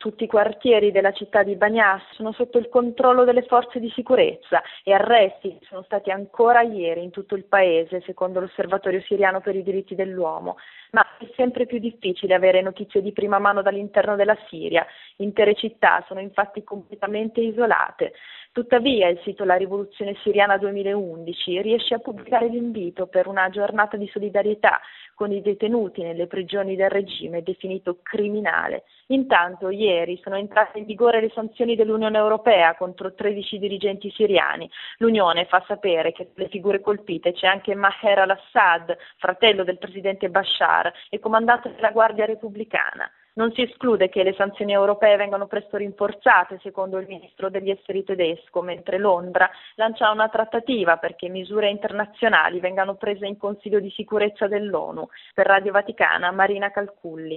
Tutti i quartieri della città di Banyas sono sotto il controllo delle forze di sicurezza e arresti sono stati ancora ieri in tutto il paese, secondo l'Osservatorio siriano per i diritti dell'uomo. Ma è sempre più difficile avere notizie di prima mano dall'interno della Siria. Intere città sono infatti completamente isolate. Tuttavia il sito La Rivoluzione Siriana 2011 riesce a pubblicare l'invito per una giornata di solidarietà con i detenuti nelle prigioni del regime definito criminale. Intanto ieri sono entrate in vigore le sanzioni dell'Unione Europea contro 13 dirigenti siriani. L'Unione fa sapere che tra le figure colpite c'è anche Maher al-Assad, fratello del presidente Bashar e comandante della Guardia Repubblicana. Non si esclude che le sanzioni europee vengano presto rinforzate, secondo il ministro degli esteri tedesco, mentre Londra lancia una trattativa perché misure internazionali vengano prese in Consiglio di sicurezza dell'ONU. Per Radio Vaticana, Marina Calculli.